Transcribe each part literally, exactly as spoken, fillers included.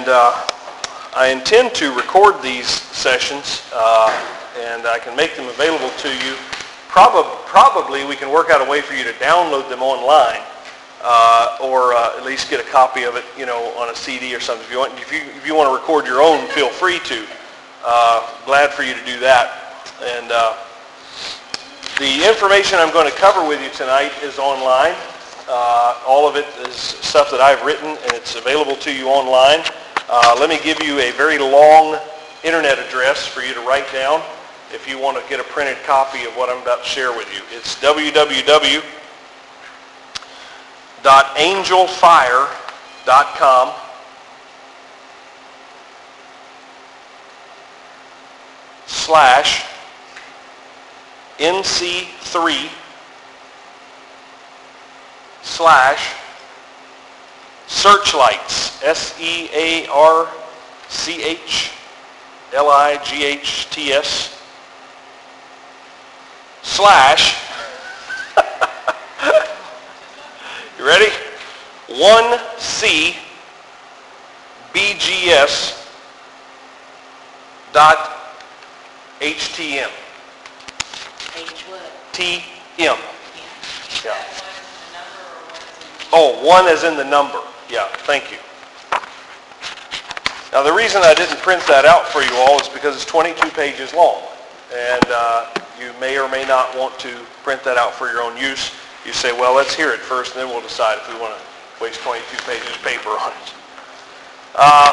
And uh, I intend to record these sessions, uh, and I can make them available to you. Probably, probably we can work out a way for you to download them online, uh, or uh, at least get a copy of it, you know, on a C D or something. If you want, if you if you want to record your own, feel free to. Uh, glad for you to do that. And uh, the information I'm going to cover with you tonight is online. Uh, all of it is stuff that I've written, and it's available to you online. Uh, let me give you a very long internet address for you to write down if you want to get a printed copy of what I'm about to share with you. It's w w w dot angel fire dot com slash N C three slash searchlights, S E A R C H L I G H T S slash, you ready? one C B G S dot H T M. H what? T M. Yeah. Yeah. Oh, one as in the number. Yeah, thank you. Now the reason I didn't print that out for you all is because it's twenty-two pages long. And uh, you may or may not want to print that out for your own use. You say, well, let's hear it first, and then we'll decide if we want to waste twenty-two pages of paper on it. Uh,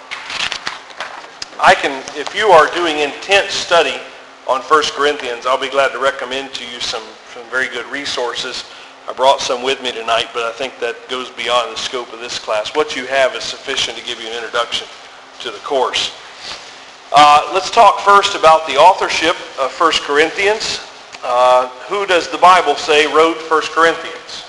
I can, if you are doing intense study on First Corinthians, I'll be glad to recommend to you some, some very good resources. I brought some with me tonight, but I think that goes beyond the scope of this class. What you have is sufficient to give you an introduction to the course. Uh, let's talk first about the authorship of First Corinthians. Uh, who does the Bible say wrote First Corinthians?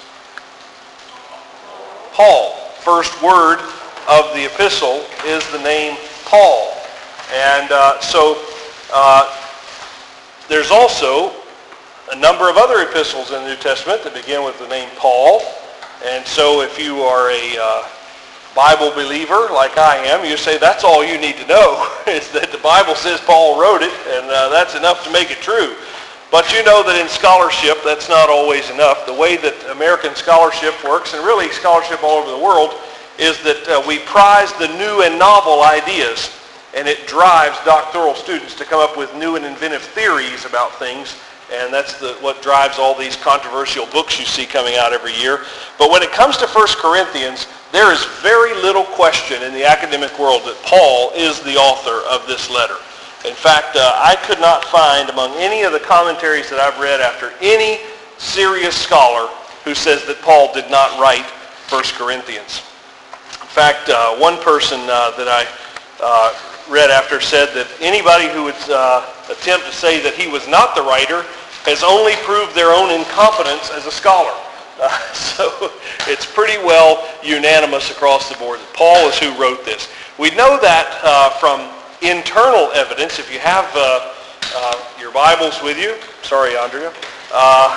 Paul. First word of the epistle is the name Paul. And uh, so uh, there's also a number of other epistles in the New Testament that begin with the name Paul. And so if you are a uh, Bible believer like I am, you say that's all you need to know is that the Bible says Paul wrote it, and uh, that's enough to make it true. But you know that in scholarship that's not always enough. The way that American scholarship works, and really scholarship all over the world, is that uh, we prize the new and novel ideas, and it drives doctoral students to come up with new and inventive theories about things. And that's the, what drives all these controversial books you see coming out every year. But when it comes to First Corinthians, there is very little question in the academic world that Paul is the author of this letter. In fact, uh, I could not find among any of the commentaries that I've read after any serious scholar who says that Paul did not write First Corinthians. In fact, uh, one person uh, that I uh, read after said that anybody who would uh, attempt to say that he was not the writer has only proved their own incompetence as a scholar. Uh, so it's pretty well unanimous across the board that Paul is who wrote this. We know that uh, from internal evidence. If you have uh, uh, your Bibles with you, sorry, Andrea, uh,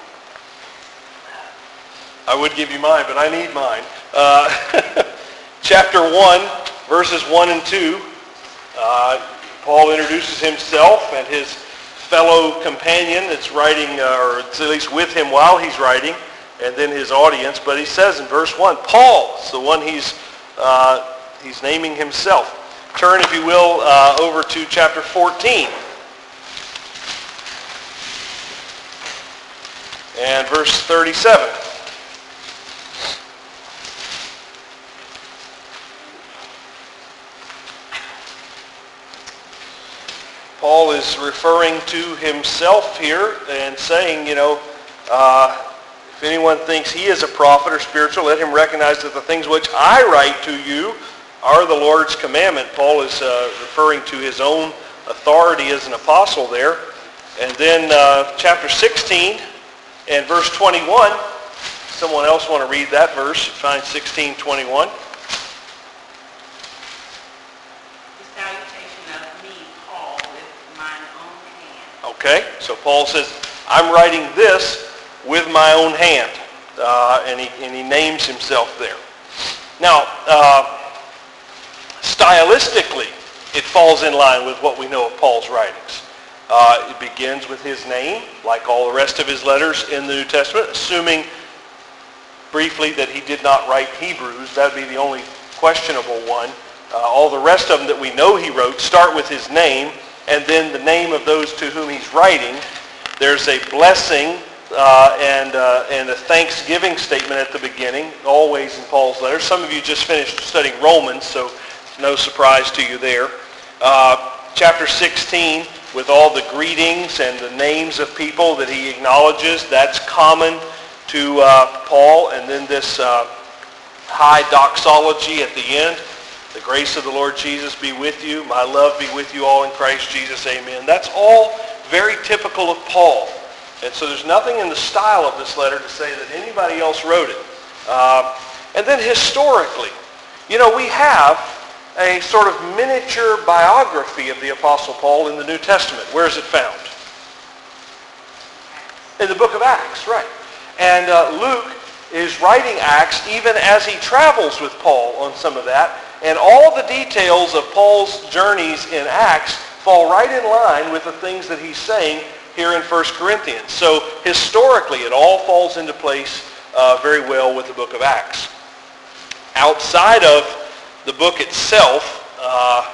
I would give you mine, but I need mine. Uh, chapter one, verses one and two, uh, Paul introduces himself and his fellow companion that's writing, uh, or it's at least with him while he's writing, and then his audience. But he says in verse one, Paul is the one he's, uh, he's naming himself. Turn, if you will, uh, over to chapter fourteen. And verse thirty-seven. Paul is referring to himself here and saying, you know, uh, if anyone thinks he is a prophet or spiritual, let him recognize that the things which I write to you are the Lord's commandment. Paul is uh, referring to his own authority as an apostle there. And then uh, chapter sixteen and verse twenty-one. Someone else want to read that verse? Find sixteen twenty-one. Okay, so Paul says, I'm writing this with my own hand. Uh, and, he, and he names himself there. Now, uh, stylistically, it falls in line with what we know of Paul's writings. Uh, it begins with his name, like all the rest of his letters in the New Testament, assuming briefly that he did not write Hebrews. That would be the only questionable one. Uh, all the rest of them that we know he wrote start with his name, and then the name of those to whom he's writing. There's a blessing uh, and, uh, and a thanksgiving statement at the beginning, always in Paul's letters. Some of you just finished studying Romans, so no surprise to you there. Uh, chapter sixteen, with all the greetings and the names of people that he acknowledges, that's common to uh, Paul. And then this uh, high doxology at the end. The grace of the Lord Jesus be with you. My love be with you all in Christ Jesus. Amen. That's all very typical of Paul. And so there's nothing in the style of this letter to say that anybody else wrote it. Uh, and then historically, you know, we have a sort of miniature biography of the Apostle Paul in the New Testament. Where is it found? In the book of Acts, right. And uh, Luke is writing Acts even as he travels with Paul on some of that. And all the details of Paul's journeys in Acts fall right in line with the things that he's saying here in First Corinthians. So historically, it all falls into place uh, very well with the book of Acts. Outside of the book itself, uh,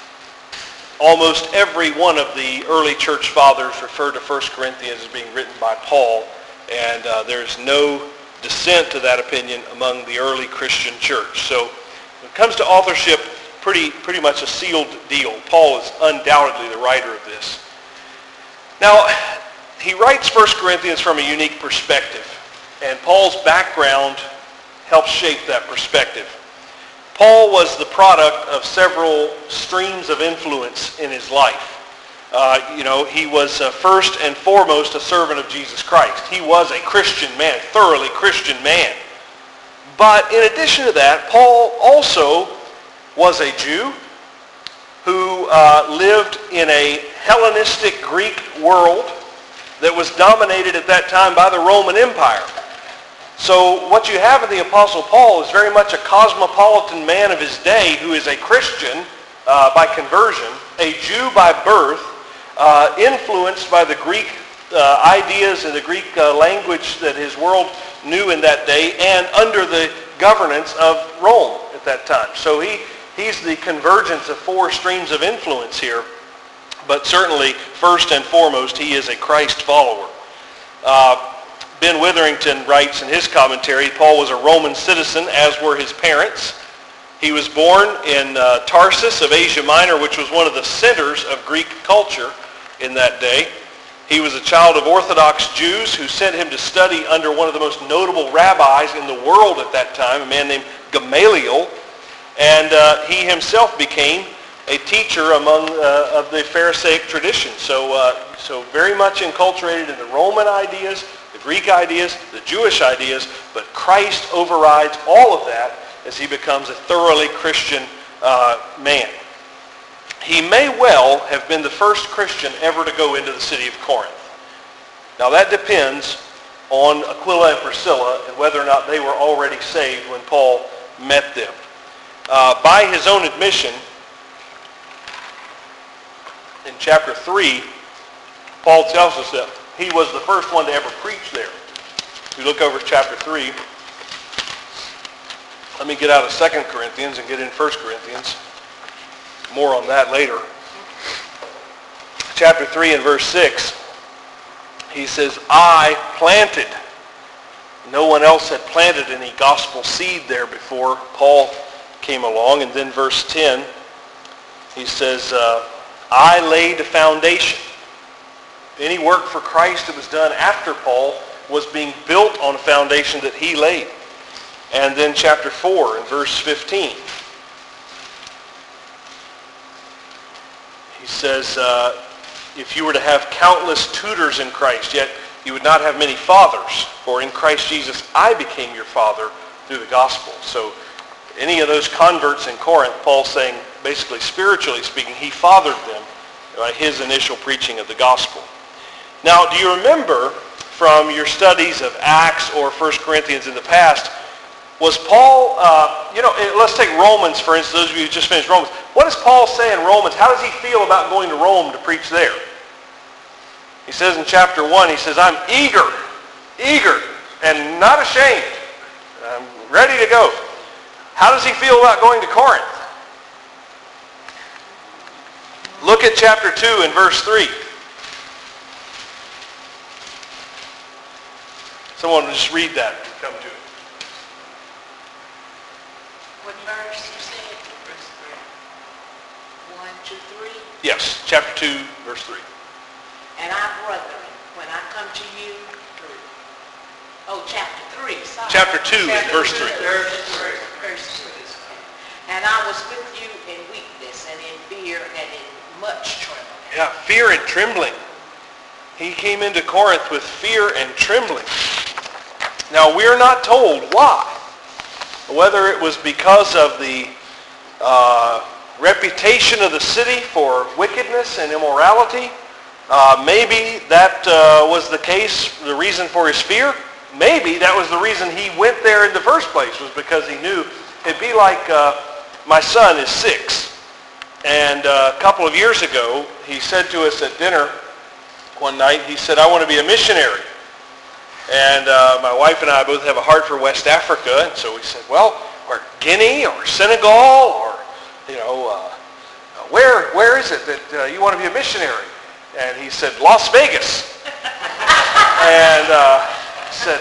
almost every one of the early church fathers referred to First Corinthians as being written by Paul, and uh, there's no dissent to that opinion among the early Christian church. So when it comes to authorship, pretty, pretty much a sealed deal. Paul is undoubtedly the writer of this. Now, he writes First Corinthians from a unique perspective, and Paul's background helps shape that perspective. Paul was the product of several streams of influence in his life. Uh, you know, he was uh, first and foremost a servant of Jesus Christ. He was a Christian man, thoroughly Christian man. But in addition to that, Paul also was a Jew who uh, lived in a Hellenistic Greek world that was dominated at that time by the Roman Empire. So what you have in the Apostle Paul is very much a cosmopolitan man of his day who is a Christian uh, by conversion, a Jew by birth, uh, influenced by the Greek uh, ideas and the Greek uh, language that his world knew in that day, and under the governance of Rome at that time. So he, he's the convergence of four streams of influence here, but certainly first and foremost he is a Christ follower. Uh, Ben Witherington writes in his commentary, Paul was a Roman citizen, as were his parents. He was born in uh, Tarsus of Asia Minor, which was one of the centers of Greek culture in that day. He was a child of Orthodox Jews who sent him to study under one of the most notable rabbis in the world at that time, a man named Gamaliel. And uh, he himself became a teacher among uh, of the Pharisaic tradition. So, uh, so very much enculturated in the Roman ideas, the Greek ideas, the Jewish ideas, but Christ overrides all of that as he becomes a thoroughly Christian uh, man. He may well have been the first Christian ever to go into the city of Corinth. Now that depends on Aquila and Priscilla and whether or not they were already saved when Paul met them. Uh, by his own admission, in chapter three, Paul tells us that he was the first one to ever preach there. If you look over chapter three, let me get out of Second Corinthians and get in First Corinthians. More on that later. Chapter three and verse six, he says, I planted. No one else had planted any gospel seed there before Paul came along. And then verse ten, he says, uh, I laid a foundation. Any work for Christ that was done after Paul was being built on a foundation that he laid. And then chapter four and verse fifteen. He says, uh, if you were to have countless tutors in Christ, yet you would not have many fathers. For in Christ Jesus I became your father through the gospel. So any of those converts in Corinth, Paul's saying, basically spiritually speaking, he fathered them by his initial preaching of the gospel. Now, do you remember from your studies of Acts or First Corinthians in the past, Was Paul, uh, you know, let's take Romans, for instance, those of you who just finished Romans. What does Paul say in Romans? How does he feel about going to Rome to preach there? He says in chapter one, he says, I'm eager, eager, and not ashamed. I'm ready to go. How does he feel about going to Corinth? Look at chapter two and verse three. Someone just read that and come to it. What verse you said? Verse three. One, two, three. Yes, chapter two, verse three. And I, brethren, when I come to you, oh, chapter three, sorry. Chapter two and verse three. Verse three. Verse three. And I was with you in weakness and in fear and in much trembling. Yeah, fear and trembling. He came into Corinth with fear and trembling. Now, we're not told why. Whether it was because of the uh, reputation of the city for wickedness and immorality. Uh, maybe that uh, was the case, the reason for his fear. Maybe that was the reason he went there in the first place, was because he knew it'd be like uh, my son is six. And uh, a couple of years ago, he said to us at dinner one night, he said, I want to be a missionary. And uh, my wife and I both have a heart for West Africa, and so we said, well, or Guinea or Senegal or, you know, uh, where where is it that uh, you want to be a missionary? And he said, Las Vegas. And uh, I said,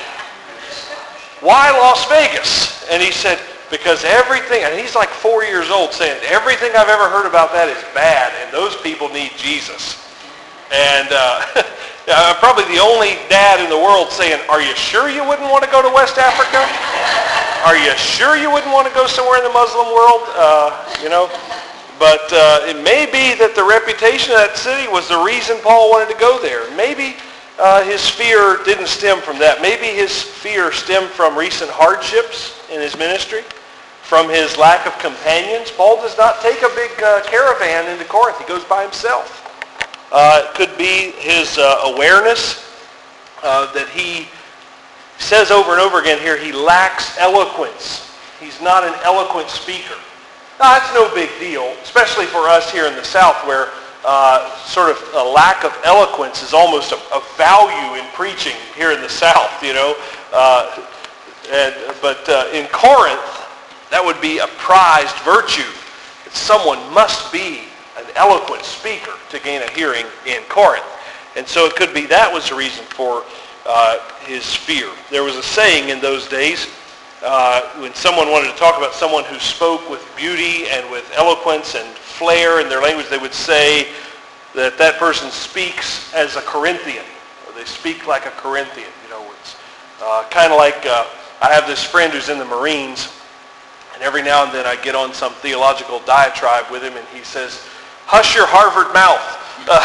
why Las Vegas? And he said, because everything, and he's like four years old, saying, everything I've ever heard about that is bad, and those people need Jesus. And uh, I'm probably the only dad in the world saying, are you sure you wouldn't want to go to West Africa? Are you sure you wouldn't want to go somewhere in the Muslim world? Uh, you know, but uh, it may be that the reputation of that city was the reason Paul wanted to go there. Maybe uh, his fear didn't stem from that. Maybe his fear stemmed from recent hardships in his ministry, from his lack of companions. Paul does not take a big uh, caravan into Corinth. He goes by himself. Uh, it could be his uh, awareness uh, that he says over and over again here, he lacks eloquence. He's not an eloquent speaker. Now, that's no big deal, especially for us here in the South, where uh, sort of a lack of eloquence is almost a, a value in preaching here in the South, you know. Uh, and, but uh, in Corinth, that would be a prized virtue. That someone must be an eloquent speaker to gain a hearing in Corinth. And so it could be that was the reason for uh, his fear. There was a saying in those days, uh, when someone wanted to talk about someone who spoke with beauty and with eloquence and flair in their language, they would say that that person speaks as a Corinthian, or they speak like a Corinthian. You know, it's uh, kind of like, uh, I have this friend who's in the Marines, and every now and then I get on some theological diatribe with him, and he says, hush your Harvard mouth. Uh,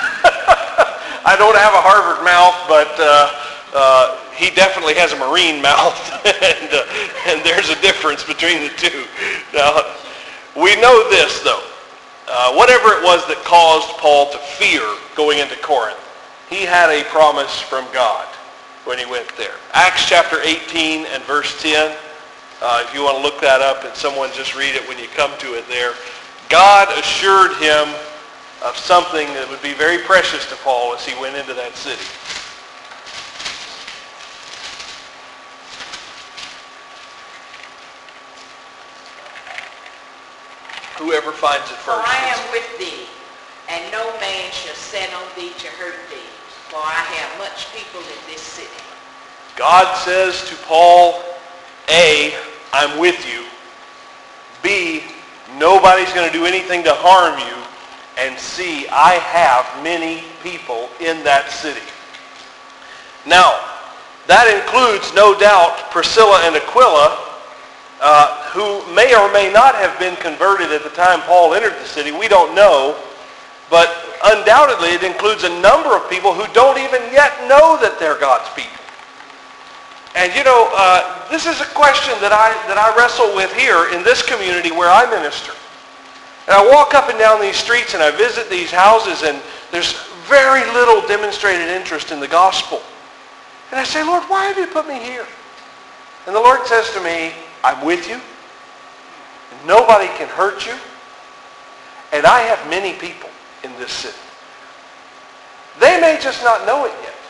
I don't have a Harvard mouth, but uh, uh, he definitely has a Marine mouth, and, uh, and there's a difference between the two. Now, we know this, though. Uh, whatever it was that caused Paul to fear going into Corinth, he had a promise from God when he went there. Acts chapter eighteen and verse ten, uh, if you want to look that up and someone just read it when you come to it there. God assured him of something that would be very precious to Paul as he went into that city. Whoever finds it For first. I am with thee, and no man shall set on thee to hurt thee, for I have much people in this city. God says to Paul, A, I'm with you. B, nobody's going to do anything to harm you. And C, I have many people in that city. Now, that includes, no doubt, Priscilla and Aquila, uh, who may or may not have been converted at the time Paul entered the city. We don't know. But undoubtedly, it includes a number of people who don't even yet know that they're God's people. And you know, uh, this is a question that I, that I wrestle with here in this community where I minister. And I walk up and down these streets and I visit these houses, and there's very little demonstrated interest in the gospel. And I say, Lord, why have you put me here? And the Lord says to me, I'm with you. Nobody can hurt you. And I have many people in this city. They may just not know it yet.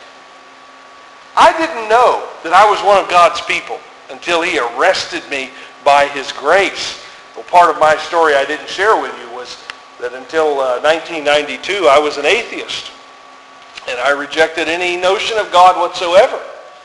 I didn't know that I was one of God's people until he arrested me by his grace. Well, part of my story I didn't share with you was that until uh, nineteen ninety-two, I was an atheist. And I rejected any notion of God whatsoever.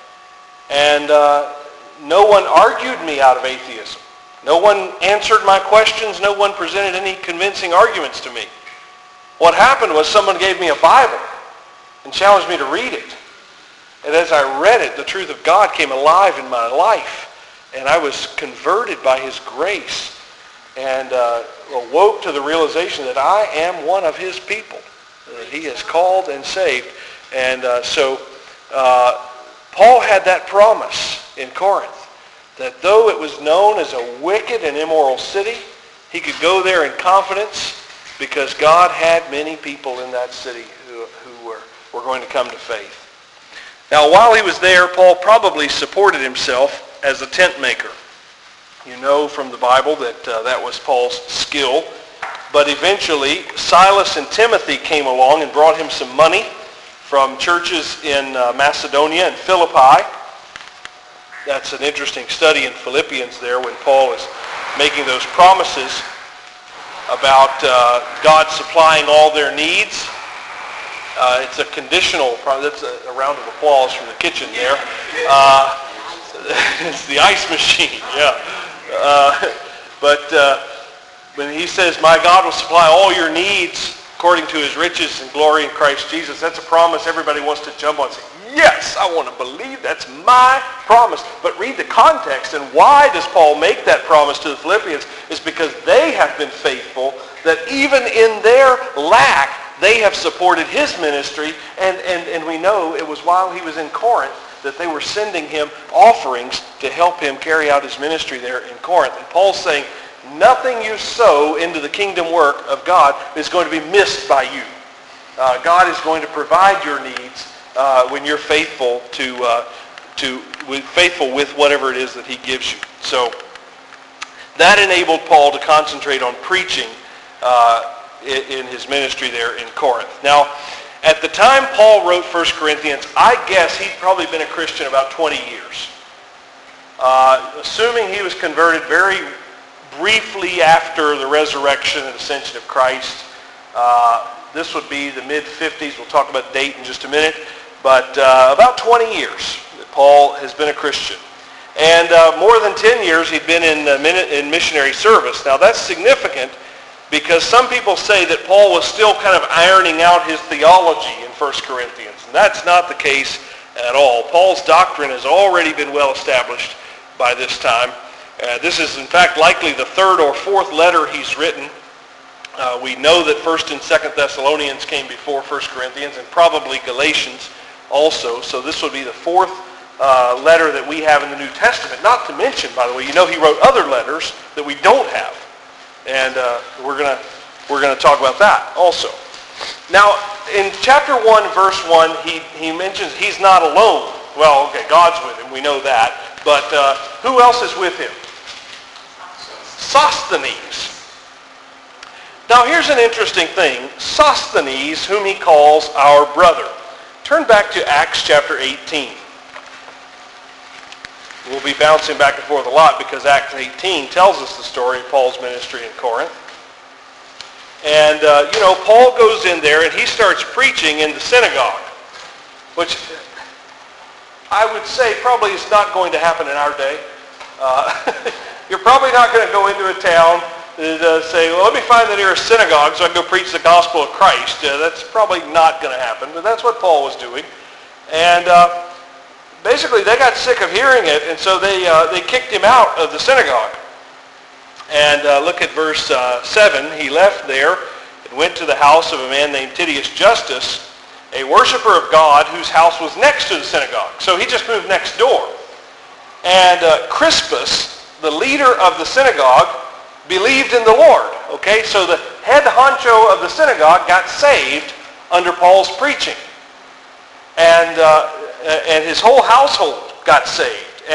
And uh, no one argued me out of atheism. No one answered my questions. No one presented any convincing arguments to me. What happened was someone gave me a Bible and challenged me to read it. And as I read it, the truth of God came alive in my life. And I was converted by his grace and uh, awoke to the realization that I am one of his people, that he has called and saved. And uh, so uh, Paul had that promise in Corinth, that though it was known as a wicked and immoral city, he could go there in confidence because God had many people in that city who, who were, were going to come to faith. Now, while he was there, Paul probably supported himself as a tent maker. You know from the Bible that uh, that was Paul's skill. But eventually, Silas and Timothy came along and brought him some money from churches in uh, Macedonia and Philippi. That's an interesting study in Philippians there when Paul is making those promises about uh, God supplying all their needs. Uh, it's a conditional promise. That's a, a round of applause from the kitchen there. Uh, it's the ice machine, yeah. Uh, but uh, when he says, my God will supply all your needs according to his riches and glory in Christ Jesus, that's a promise everybody wants to jump on and say, yes, I want to believe that's my promise. But read the context, and why does Paul make that promise to the Philippians? Is because they have been faithful, that even in their lack, they have supported his ministry, and, and, and we know it was while he was in Corinth that they were sending him offerings to help him carry out his ministry there in Corinth. And Paul's saying, nothing you sow into the kingdom work of God is going to be missed by you. Uh, God is going to provide your needs uh, when you're faithful to, uh, to with, faithful with whatever it is that he gives you. So that enabled Paul to concentrate on preaching uh, in his ministry there in Corinth. Now, at the time Paul wrote First Corinthians, I guess he'd probably been a Christian about twenty years. Uh, assuming he was converted very briefly after the resurrection and ascension of Christ. Uh, this would be the mid fifties. We'll talk about date in just a minute. But uh, about twenty years that Paul has been a Christian. And uh, more than ten years he'd been in, uh, in missionary service. Now that's significant, because some people say that Paul was still kind of ironing out his theology in First Corinthians. And that's not the case at all. Paul's doctrine has already been well established by this time. Uh, this is, in fact, likely the third or fourth letter he's written. Uh, we know that First and Second Thessalonians came before First Corinthians, and probably Galatians also. So this would be the fourth uh, letter that we have in the New Testament. Not to mention, by the way, you know he wrote other letters that we don't have. And uh, we're going to we're going to talk about that also. Now, in chapter one, verse one, he, he mentions he's not alone. Well, okay, God's with him. We know that. But uh, who else is with him? Sosthenes. Now, here's an interesting thing. Sosthenes, whom he calls our brother. Turn back to Acts chapter eighteen. We'll be bouncing back and forth a lot because Acts eighteen tells us the story of Paul's ministry in Corinth. And, uh, you know, Paul goes in there and he starts preaching in the synagogue, which I would say probably is not going to happen in our day. Uh, you're probably not going to go into a town and uh, say, well, let me find the nearest synagogue so I can go preach the gospel of Christ. Uh, that's probably not going to happen, but that's what Paul was doing. And uh, basically, they got sick of hearing it, and so they uh, they kicked him out of the synagogue. And uh, look at verse uh, seven. He left there and went to the house of a man named Titius Justus, a worshiper of God whose house was next to the synagogue. So he just moved next door. And uh, Crispus, the leader of the synagogue, believed in the Lord. Okay, so the head honcho of the synagogue got saved under Paul's preaching. And... Uh, and his whole household got saved. And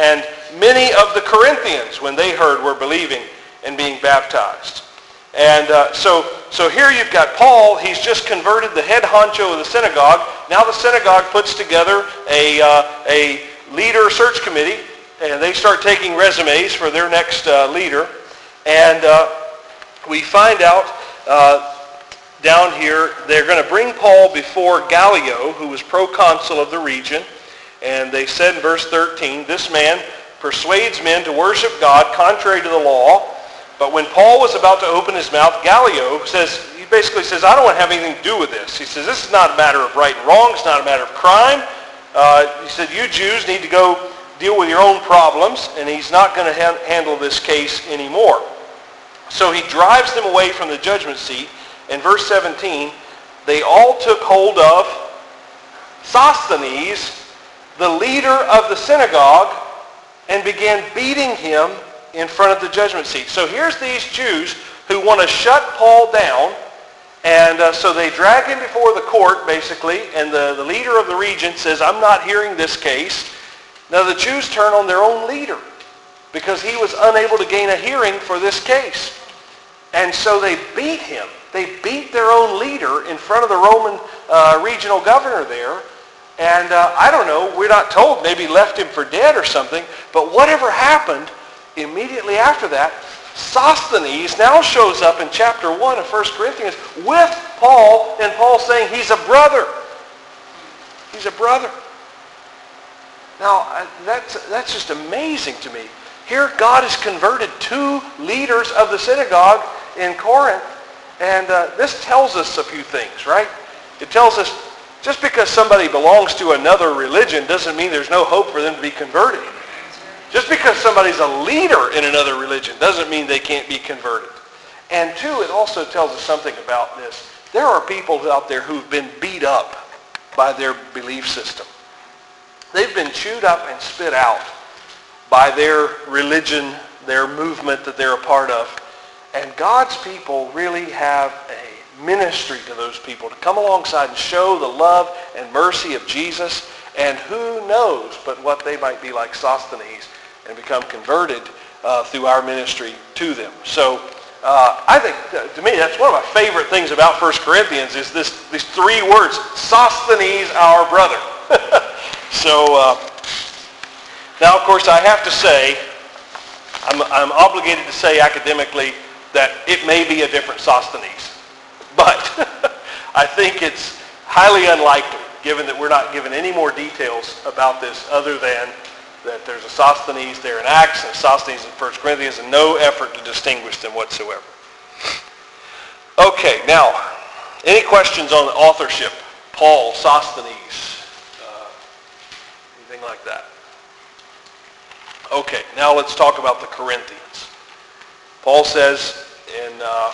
many of the Corinthians, when they heard, were believing and being baptized. And uh, so, so here you've got Paul. He's just converted the head honcho of the synagogue. Now the synagogue puts together a, uh, a leader search committee, and they start taking resumes for their next uh, leader. And uh, we find out uh, down here, they're going to bring Paul before Gallio, who was proconsul of the region. And they said in verse thirteen, this man persuades men to worship God contrary to the law. But when Paul was about to open his mouth, Gallio says, he basically says, I don't want to have anything to do with this. He says, this is not a matter of right and wrong. It's not a matter of crime. Uh, he said, you Jews need to go deal with your own problems, and he's not going to ha- handle this case anymore. So he drives them away from the judgment seat. In verse seventeen, they all took hold of Sosthenes, the leader of the synagogue, and began beating him in front of the judgment seat. So here's these Jews who want to shut Paul down, and uh, so they drag him before the court, basically, and the, the leader of the region says, I'm not hearing this case. Now the Jews turn on their own leader because he was unable to gain a hearing for this case. And so they beat him. They beat their own leader in front of the Roman uh, regional governor there. And uh, I don't know, we're not told, maybe left him for dead or something, but whatever happened, immediately after that, Sosthenes now shows up in chapter one of First Corinthians with Paul, and Paul saying he's a brother. He's a brother. Now, that's, that's just amazing to me. Here God has converted two leaders of the synagogue in Corinth, and uh, this tells us a few things, right? It tells us just because somebody belongs to another religion doesn't mean there's no hope for them to be converted. Just because somebody's a leader in another religion doesn't mean they can't be converted. And two, it also tells us something about this. There are people out there who've been beat up by their belief system. They've been chewed up and spit out by their religion, their movement that they're a part of. And God's people really have a ministry to those people to come alongside and show the love and mercy of Jesus. And who knows but what they might be like Sosthenes and become converted uh, through our ministry to them. So uh, I think, uh, to me, that's one of my favorite things about First Corinthians is this, these three words, Sosthenes, our brother. So uh, now, of course, I have to say, I'm, I'm obligated to say academically that it may be a different Sosthenes. But I think it's highly unlikely, given that we're not given any more details about this other than that there's a Sosthenes there in Acts and a Sosthenes in First Corinthians, and no effort to distinguish them whatsoever. Okay, now, any questions on the authorship? Paul, Sosthenes, uh, anything like that? Okay, now let's talk about the Corinthians. Paul says in uh,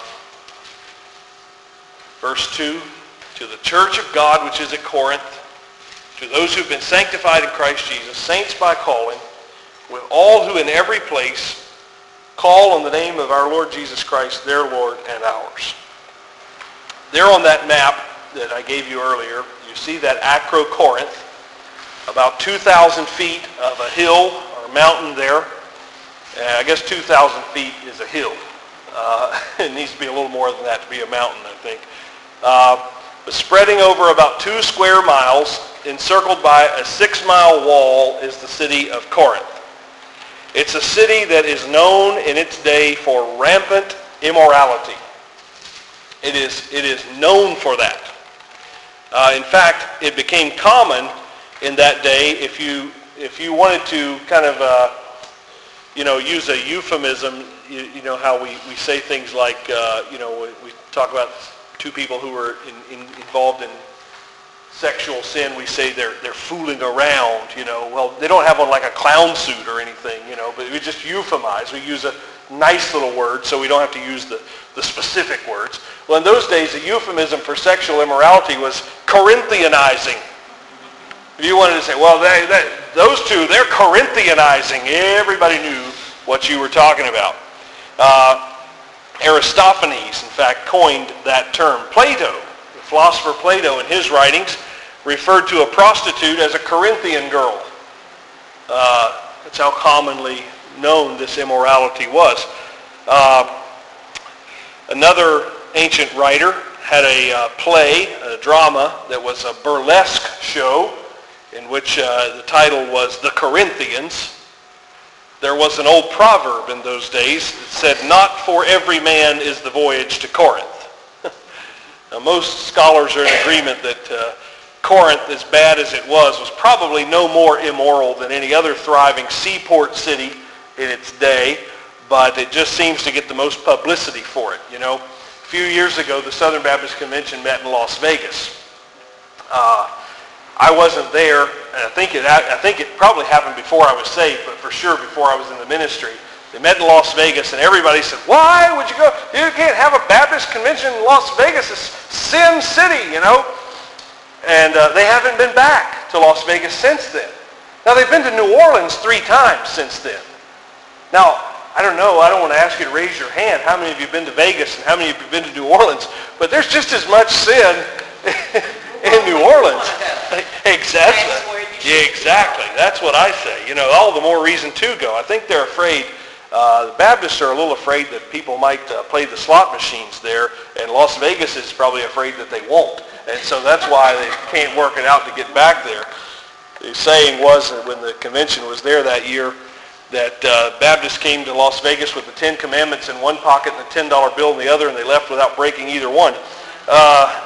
verse two, to the church of God which is at Corinth, to those who have been sanctified in Christ Jesus, saints by calling, with all who in every place call on the name of our Lord Jesus Christ, their Lord and ours. There on that map that I gave you earlier, you see that Acro-Corinth, about two thousand feet of a hill or a mountain there. Uh, I guess two thousand feet is a hill. Uh, it needs to be a little more than that to be a mountain, I think. Uh, but spreading over about two square miles, encircled by a six-mile wall, is the city of Corinth. It's a city that is known in its day for rampant immorality. It is, it is known for that. Uh, in fact, it became common in that day if you, if you wanted to kind of, uh, you know, use a euphemism, you, you know how we, we say things like, uh, you know, we, we talk about two people who were in, in, involved in sexual sin, we say they're they're fooling around, you know. Well, they don't have on like a clown suit or anything, you know, but we just euphemize. We use a nice little word so we don't have to use the, the specific words. Well, in those days, the euphemism for sexual immorality was Corinthianizing. If you wanted to say, well, they, they, those two, they're Corinthianizing. Everybody knew what you were talking about. Uh, Aristophanes, in fact, coined that term. Plato, the philosopher Plato, in his writings, referred to a prostitute as a Corinthian girl. Uh, That's how commonly known this immorality was. Uh, another ancient writer had a uh, play, a drama, that was a burlesque show in which uh, the title was The Corinthians. There was an old proverb in those days that said, "Not for every man is the voyage to Corinth." Now, most scholars are in agreement that uh, Corinth, as bad as it was, was probably no more immoral than any other thriving seaport city in its day, but it just seems to get the most publicity for it. You know, a few years ago, the Southern Baptist Convention met in Las Vegas. Uh, I wasn't there, and I think it I think it probably happened before I was saved, but for sure before I was in the ministry. They met in Las Vegas, and everybody said, "Why would you go? You can't have a Baptist convention in Las Vegas. It's Sin City, you know." And uh, they haven't been back to Las Vegas since then. Now, they've been to New Orleans three times since then. Now, I don't know, I don't want to ask you to raise your hand how many of you have been to Vegas and how many of you have been to New Orleans, but there's just as much sin in New Orleans. Exactly. Yeah, exactly. That's what I say. You know, all the more reason to go. I think they're afraid, uh, the Baptists are a little afraid that people might uh, play the slot machines there, and Las Vegas is probably afraid that they won't. And so that's why they can't work it out to get back there. The saying was that when the convention was there that year, that uh, Baptists came to Las Vegas with the Ten Commandments in one pocket and a ten dollar bill in the other, and they left without breaking either one. Uh,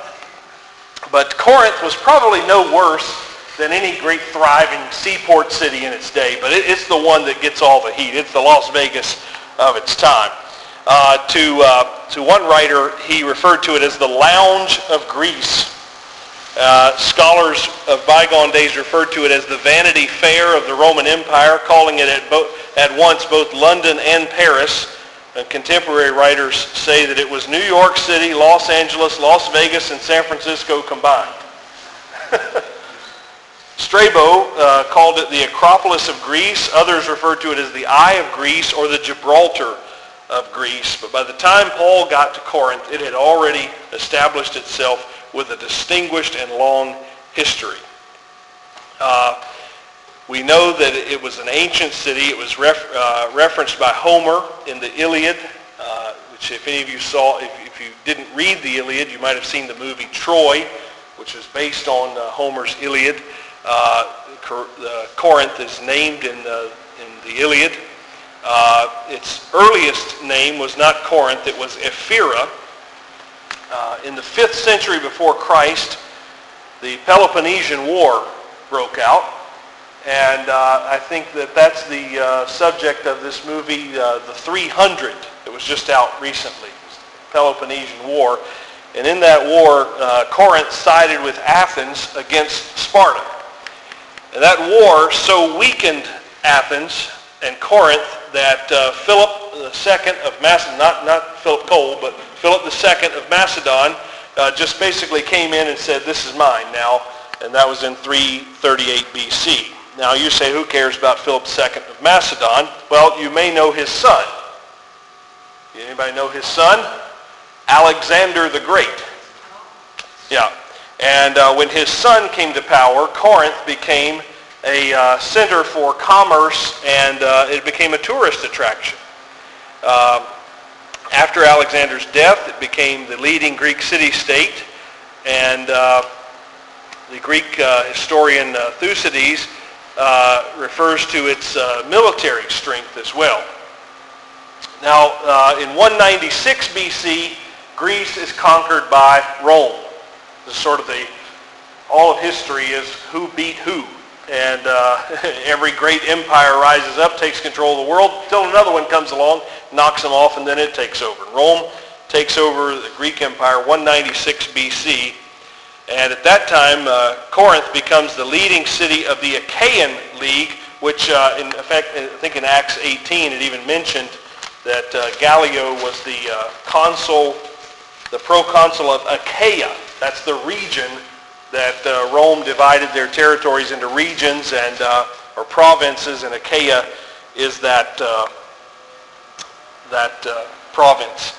but Corinth was probably no worse than any great thriving seaport city in its day, but it, it's the one that gets all the heat. It's the Las Vegas of its time. Uh, to, uh, to one writer, he referred to it as the lounge of Greece. Uh, scholars of bygone days referred to it as the Vanity Fair of the Roman Empire, calling it at, bo- at once both London and Paris. And contemporary writers say that it was New York City, Los Angeles, Las Vegas, and San Francisco combined. Strabo uh, called it the Acropolis of Greece. Others referred to it as the Eye of Greece or the Gibraltar of Greece. But by the time Paul got to Corinth, it had already established itself with a distinguished and long history. Uh, we know that it was an ancient city. It was ref, uh, referenced by Homer in the Iliad, uh, which if any of you saw, if, if you didn't read the Iliad, you might have seen the movie Troy, which is based on uh, Homer's Iliad. Uh, Cor- uh, Corinth is named in the, in the Iliad. Uh, its earliest name was not Corinth, it was Ephyra. Uh, in the fifth century before Christ, the Peloponnesian War broke out, and uh, I think that that's the uh, subject of this movie, uh, The three hundred, that was just out recently, the Peloponnesian War. And in that war, uh, Corinth sided with Athens against Sparta. And that war so weakened Athens and Corinth that uh, Philip the Second of Macedon, not, not Philip Cole, but Philip the Second of Macedon, uh, just basically came in and said, "This is mine now," and that was in three thirty-eight B C. Now you say, who cares about Philip the Second of Macedon? Well, you may know his son. Anybody know his son? Alexander the Great. Yeah. And uh, when his son came to power, Corinth became a uh, center for commerce, and uh, it became a tourist attraction. Uh, after Alexander's death, it became the leading Greek city-state, and uh, the Greek uh, historian uh, Thucydides uh, refers to its uh, military strength as well. Now, uh, in one ninety-six B C, Greece is conquered by Rome. This is sort of the, all of history is who beat who. And uh, every great empire rises up, takes control of the world, until another one comes along, knocks them off, and then it takes over. Rome takes over the Greek Empire, one ninety-six B C. And at that time, uh, Corinth becomes the leading city of the Achaean League, which uh, in effect, I think in Acts eighteen, it even mentioned that uh, Gallio was the uh, consul, the proconsul of Achaia. That's the region that uh, Rome divided their territories into regions and uh, or provinces, and Achaia is that uh, that uh, province.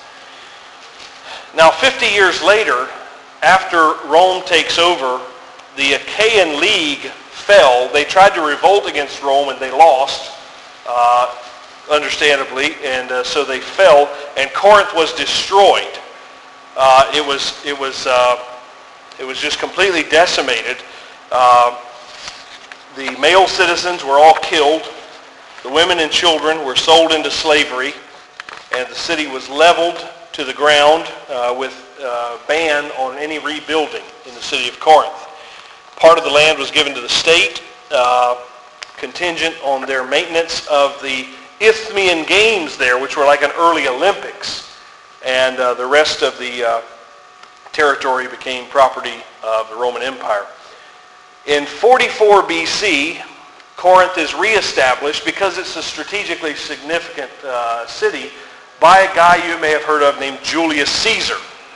Now, fifty years later, after Rome takes over, the Achaean League fell. They tried to revolt against Rome and they lost. uh, understandably, and uh, so they fell, and Corinth was destroyed. Uh, it was it was uh, it was just completely decimated. Uh, the male citizens were all killed. The women and children were sold into slavery, and the city was leveled to the ground uh, with uh, ban on any rebuilding in the city of Corinth. Part of the land was given to the state, uh, contingent on their maintenance of the Isthmian Games there, which were like an early Olympics. And uh, the rest of the uh, territory became property of the Roman Empire. In forty-four B C, Corinth is reestablished because it's a strategically significant uh, city by a guy you may have heard of named Julius Caesar.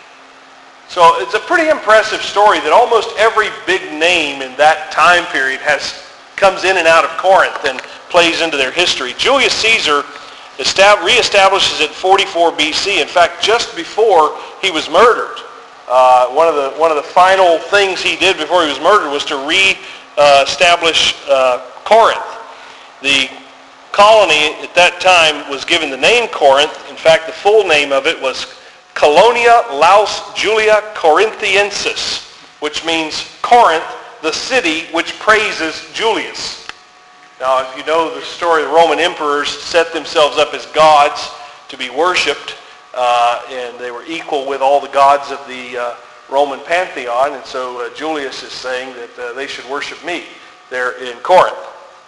So it's a pretty impressive story that almost every big name in that time period has comes in and out of Corinth and plays into their history. Julius Caesar estab- reestablishes it in forty-four B C. In fact, just before he was murdered, uh, one of the one of the final things he did before he was murdered was to re-establish uh, Corinth. The colony at that time was given the name Corinth. In fact, the full name of it was Colonia Laus Julia Corinthiensis, which means Corinth, the city which praises Julius. Now, if you know the story, the Roman emperors set themselves up as gods to be worshipped, uh, and they were equal with all the gods of the uh, Roman pantheon, and so uh, Julius is saying that uh, they should worship me there in Corinth.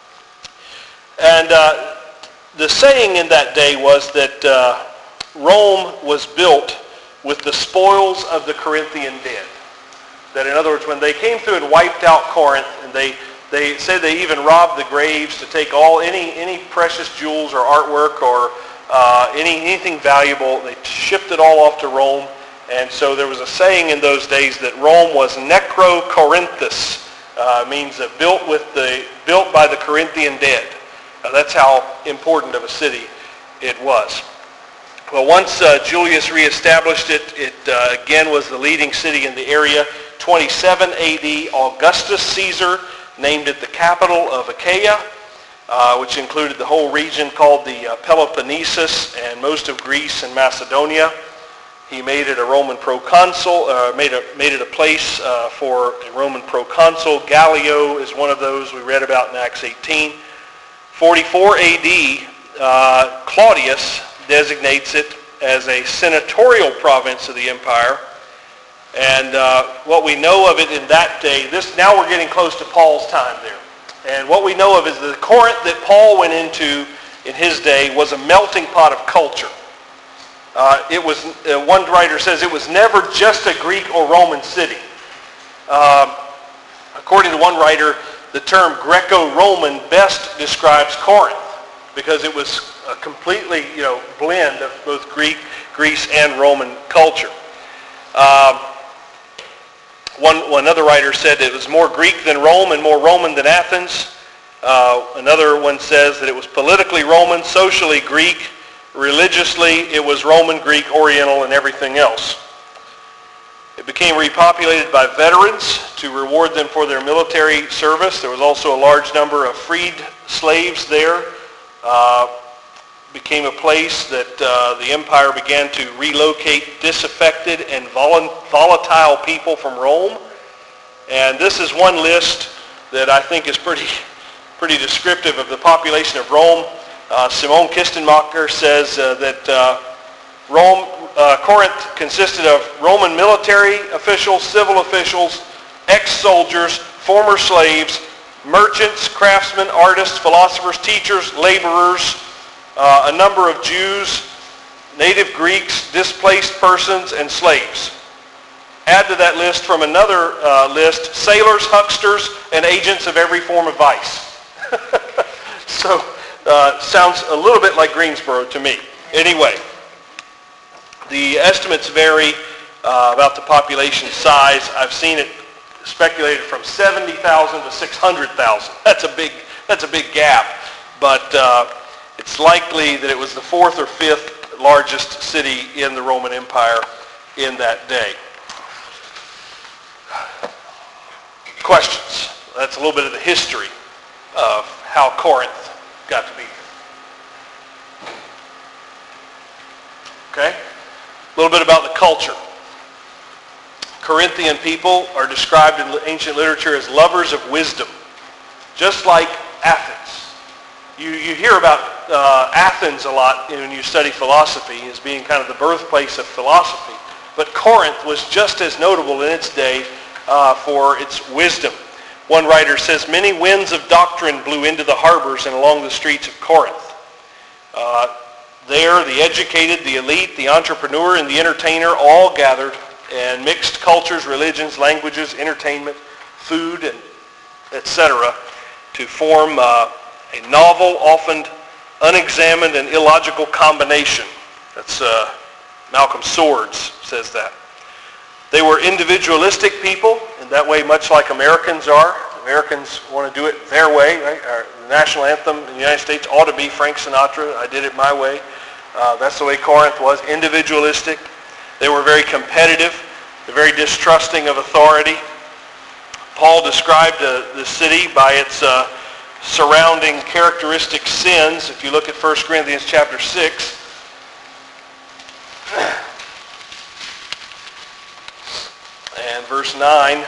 And uh, the saying in that day was that uh, Rome was built with the spoils of the Corinthian dead. That in other words, when they came through and wiped out Corinth, and they they said they even robbed the graves to take all any any precious jewels or artwork or uh, any anything valuable, they shipped it all off to Rome. And so there was a saying in those days that Rome was Necro Corinthus, uh, means uh, built with the built by the Corinthian dead. Uh, that's how important of a city it was. Well, once uh, Julius reestablished it, it uh, again was the leading city in the area. twenty-seven A D, Augustus Caesar named it the capital of Achaia, uh, which included the whole region called the uh, Peloponnesus and most of Greece and Macedonia. He made it a Roman proconsul, uh, made, a, made it a place uh, for a Roman proconsul. Gallio is one of those we read about in Acts eighteen. forty-four A D, uh, Claudius designates it as a senatorial province of the empire. And uh, what we know of it in that day, this now we're getting close to Paul's time there. And what we know of is the Corinth that Paul went into in his day was a melting pot of culture. Uh, it was, uh, one writer says, it was never just a Greek or Roman city. Uh, according to one writer, the term Greco-Roman best describes Corinth because it was a completely, you know, blend of both Greek, Greece, and Roman culture. Um, one, one other writer said it was more Greek than Rome and more Roman than Athens. Uh, another one says that it was politically Roman, socially Greek, religiously it was Roman, Greek, Oriental, and everything else. It became repopulated by veterans to reward them for their military service. There was also a large number of freed slaves there. Uh, became a place that uh, the empire began to relocate disaffected and vol- volatile people from Rome. And this is one list that I think is pretty, pretty descriptive of the population of Rome. Uh, Simone Kistenmacher says uh, that uh, Rome, uh, Corinth consisted of Roman military officials, civil officials, ex-soldiers, former slaves, merchants, craftsmen, artists, philosophers, teachers, laborers, uh, a number of Jews, native Greeks, displaced persons, and slaves. Add to that list from another uh, list, sailors, hucksters, and agents of every form of vice. So, uh, sounds a little bit like Greensboro to me. Anyway, the estimates vary uh, about the population size. I've seen it speculated from seventy thousand to six hundred thousand. That's a big, that's a big gap. But uh, it's likely that it was the fourth or fifth largest city in the Roman Empire in that day. Questions? That's a little bit of the history of how Corinth got to be here. Okay? A little bit about the culture. Corinthian people are described in ancient literature as lovers of wisdom, just like Athens. You, you hear about uh, Athens a lot when you study philosophy as being kind of the birthplace of philosophy. But Corinth was just as notable in its day uh, for its wisdom. One writer says, many winds of doctrine blew into the harbors and along the streets of Corinth. Uh, there, the educated, the elite, the entrepreneur, and the entertainer all gathered, and mixed cultures, religions, languages, entertainment, food, and et cetera, to form uh, a novel, often unexamined and illogical combination. That's uh, Malcolm Swords says that. They were individualistic people, in that way much like Americans are. Americans want to do it their way, right? Our national anthem in the United States ought to be Frank Sinatra, I did it my way. Uh, that's the way Corinth was, individualistic. They were very competitive, very distrusting of authority. Paul described uh, the city by its uh, surrounding characteristic sins. If you look at First Corinthians chapter six, and verse nine,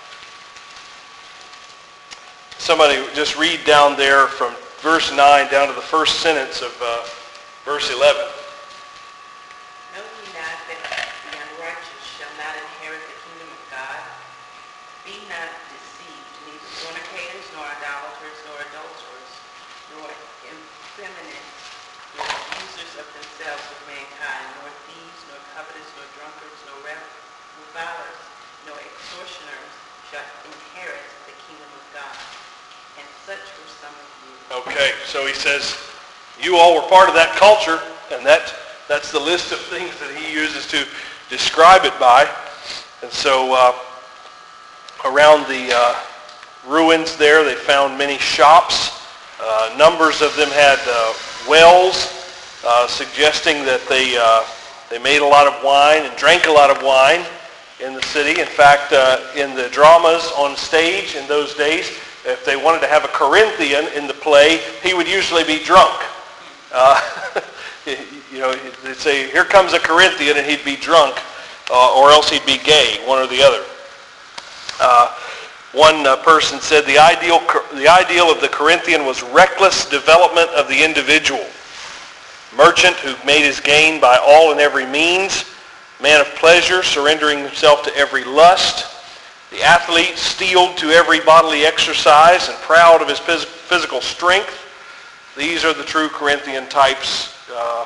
somebody just read down there from verse nine down to the first sentence of uh, verse eleven. Know ye not that the unrighteous shall not inherit the kingdom of God? Be not deceived, neither fornicators, nor idolaters, nor adulterers, nor effeminate, nor abusers of themselves with mankind, nor thieves, nor covetous, nor drunkards, nor revilers, nor extortioners shall inherit the kingdom of God. And such were some of you. Okay, so he says, you all were part of that culture, and that that's the list of things that he uses to describe it by. And so uh, around the uh, ruins there, they found many shops. Uh, numbers of them had uh, wells, uh, suggesting that they uh, they made a lot of wine and drank a lot of wine in the city. In fact, uh, in the dramas on stage in those days, if they wanted to have a Corinthian in the play, he would usually be drunk. Uh, you know, they'd say, here comes a Corinthian, and he'd be drunk, uh, or else he'd be gay, one or the other. Uh, one uh, person said the ideal, the ideal of the Corinthian was reckless development of the individual. Merchant who made his gain by all and every means. Man of pleasure, surrendering himself to every lust. The athlete, steeled to every bodily exercise and proud of his phys- physical strength. These are the true Corinthian types. Uh,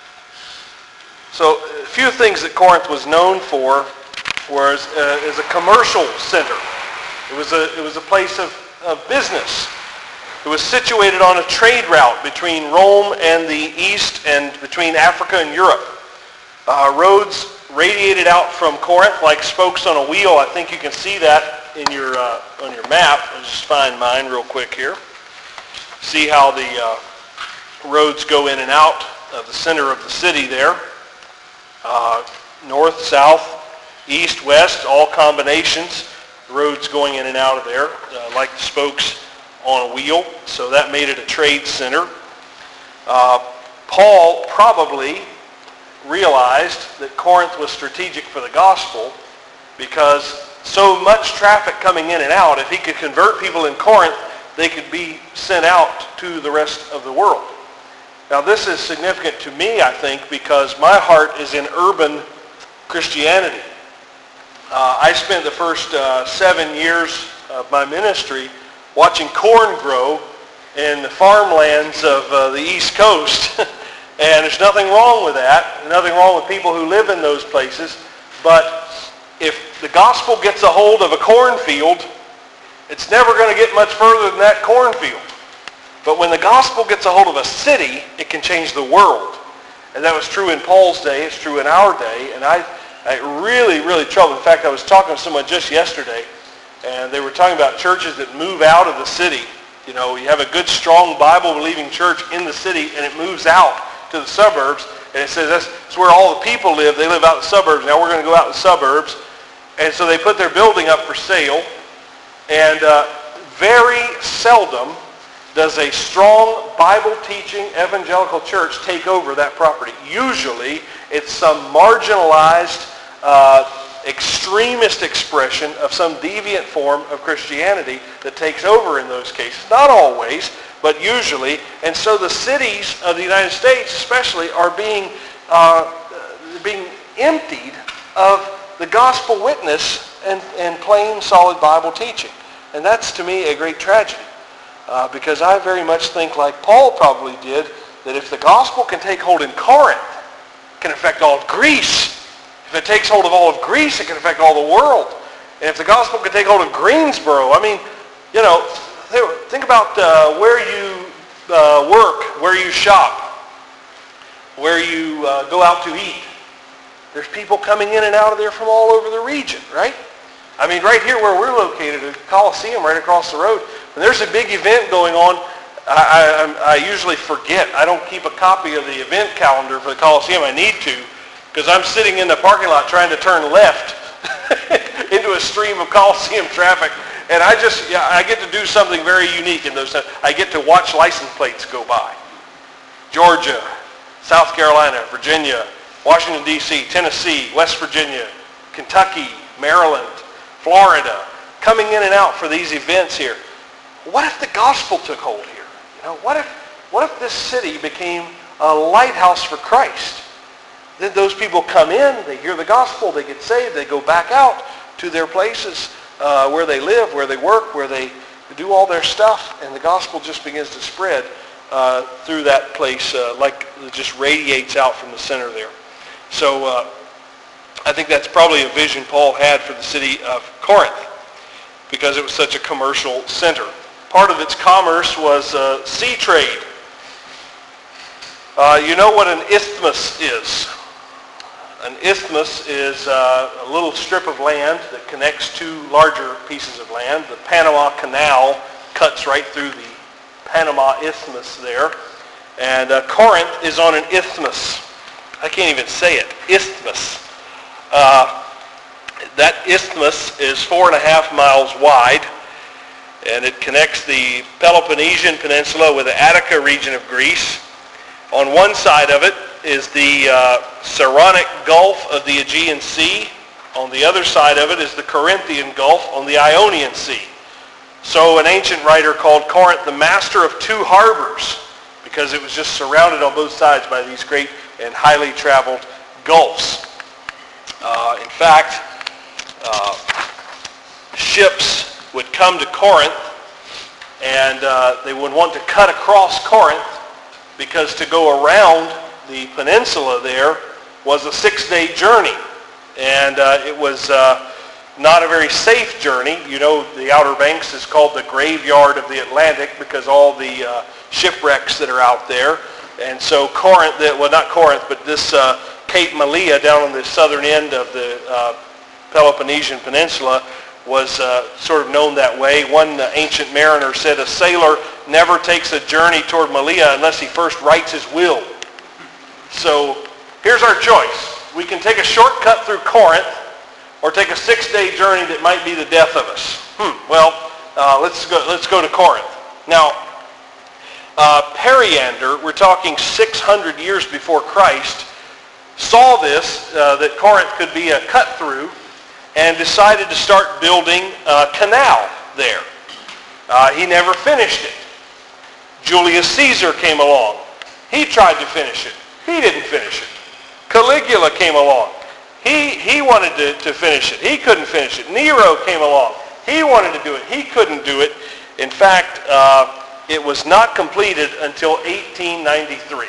so a few things that Corinth was known for was uh, as a commercial center. It was a, it was a place of, of business. It was situated on a trade route between Rome and the east and between Africa and Europe. Uh, roads radiated out from Corinth like spokes on a wheel. I think you can see that in your uh, on your map. I'll just find mine real quick here. See how the uh, roads go in and out of the center of the city there. Uh, north, south, east, west, all combinations. Roads going in and out of there uh, like the spokes on a wheel. So that made it a trade center. Uh, Paul probably realized that Corinth was strategic for the gospel because so much traffic coming in and out, if he could convert people in Corinth, they could be sent out to the rest of the world. Now this is significant to me, I think, because my heart is in urban Christianity. Uh, I spent the first uh, seven years of my ministry watching corn grow in the farmlands of uh, the East Coast. And there's nothing wrong with that, nothing wrong with people who live in those places. But if the gospel gets a hold of a cornfield, it's never going to get much further than that cornfield. But when the gospel gets a hold of a city, it can change the world. And that was true in Paul's day, it's true in our day. And I, I really, really troubled. In fact, I was talking to someone just yesterday, and they were talking about churches that move out of the city. You know, you have a good, strong, Bible-believing church in the city, and it moves out to the suburbs, and it says that's, that's where all the people live. They live out in the suburbs. Now we're going to go out in the suburbs. And so they put their building up for sale, and uh, very seldom does a strong Bible-teaching evangelical church take over that property. Usually, it's some marginalized, uh, extremist expression of some deviant form of Christianity that takes over in those cases. Not always, but usually. And so the cities of the United States especially are being, uh, being emptied of the gospel witness and, and plain, solid Bible teaching. And that's, to me, a great tragedy. Uh, because I very much think, like Paul probably did, that if the gospel can take hold in Corinth, it can affect all of Greece. If it takes hold of all of Greece, it can affect all the world. And if the gospel can take hold of Greensboro, I mean, you know, think about uh, where you uh, work, where you shop, where you uh, go out to eat. There's people coming in and out of there from all over the region, right? I mean, right here where we're located, the Coliseum right across the road, when there's a big event going on, I, I, I usually forget. I don't keep a copy of the event calendar for the Coliseum. I need to, because I'm sitting in the parking lot trying to turn left into a stream of Coliseum traffic. And I just, yeah, I get to do something very unique in those times. I get to watch license plates go by. Georgia, South Carolina, Virginia, Washington, D C, Tennessee, West Virginia, Kentucky, Maryland, Florida, coming in and out for these events here. What if the gospel took hold here? You know, what if, what if this city became a lighthouse for Christ? Then those people come in, they hear the gospel, they get saved, they go back out to their places uh, where they live, where they work, where they do all their stuff, and the gospel just begins to spread uh, through that place uh, like it just radiates out from the center there. So uh, I think that's probably a vision Paul had for the city of Corinth, because it was such a commercial center. Part of its commerce was uh, sea trade. Uh, you know what an isthmus is? An isthmus is uh, a little strip of land that connects two larger pieces of land. The Panama Canal cuts right through the Panama Isthmus there. And uh, Corinth is on an isthmus. I can't even say it. Isthmus. Uh, that isthmus is four and a half miles wide, and it connects the Peloponnesian Peninsula with the Attica region of Greece. On one side of it is the uh, Saronic Gulf of the Aegean Sea. On the other side of it is the Corinthian Gulf on the Ionian Sea. So an ancient writer called Corinth the master of two harbors, because it was just surrounded on both sides by these great and highly traveled gulfs. Uh, in fact, uh, ships would come to Corinth, and uh, they would want to cut across Corinth, because to go around the peninsula there was a six-day journey. And uh, it was uh, not a very safe journey. You know, the Outer Banks is called the graveyard of the Atlantic because all the uh, shipwrecks that are out there. And so Corinth, well, not Corinth, but this uh, Cape Malea down on the southern end of the uh, Peloponnesian Peninsula was uh, sort of known that way. One uh, ancient mariner said a sailor never takes a journey toward Malea unless he first writes his will. So here's our choice. We can take a shortcut through Corinth or take a six-day journey that might be the death of us. Hmm. Well, uh, let's go, let's go to Corinth. Now, uh, Periander, we're talking six hundred years before Christ, saw this, uh, that Corinth could be a cut-through, and decided to start building a canal there. Uh, he never finished it. Julius Caesar came along. He tried to finish it. He didn't finish it. Caligula came along. He, he wanted to, to finish it. He couldn't finish it. Nero came along. He wanted to do it. He couldn't do it. In fact, uh, it was not completed until eighteen ninety-three.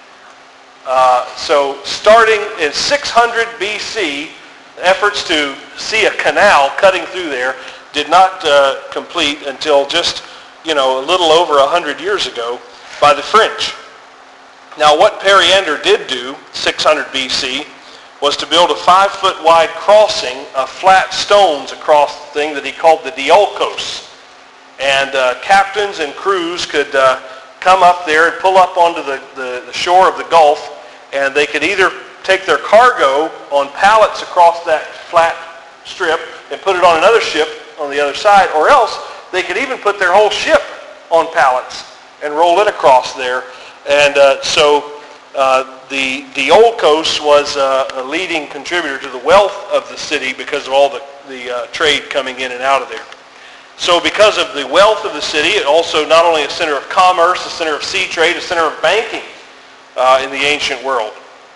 Uh, so starting in six hundred B C, efforts to see a canal cutting through there did not uh, complete until just, you know, a little over one hundred years ago by the French. Now what Periander did do, six hundred B C, was to build a five-foot wide crossing of flat stones across the thing that he called the Diolkos. And uh, captains and crews could uh, come up there and pull up onto the, the, the shore of the Gulf, and they could either take their cargo on pallets across that flat strip and put it on another ship on the other side, or else they could even put their whole ship on pallets and roll it across there. And uh, so uh, the, the Old Coast was uh, a leading contributor to the wealth of the city because of all the, the uh, trade coming in and out of there. So because of the wealth of the city, it also not only a center of commerce, a center of sea trade, a center of banking uh, in the ancient world.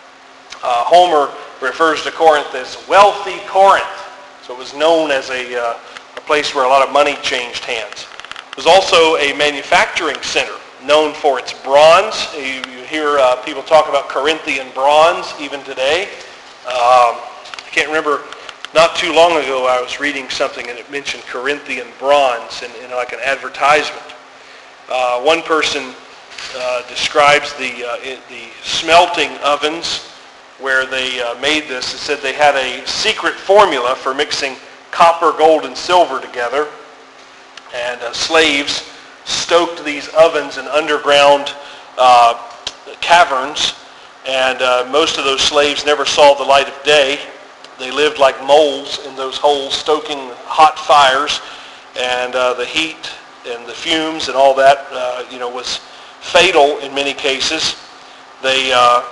Uh, Homer refers to Corinth as wealthy Corinth. So it was known as a, uh, a place where a lot of money changed hands. It was also a manufacturing center known for its bronze. You, you hear uh, people talk about Corinthian bronze even today. Um, I can't remember, not too long ago I was reading something and it mentioned Corinthian bronze in, in like an advertisement. Uh, one person uh, describes the, uh, the smelting ovens where they uh, made this. It said they had a secret formula for mixing copper, gold, and silver together. And uh, slaves stoked these ovens in underground uh, caverns. And uh, most of those slaves never saw the light of day. They lived like moles in those holes, stoking hot fires. And uh, the heat and the fumes and all that, uh, you know, was fatal in many cases. They... Uh,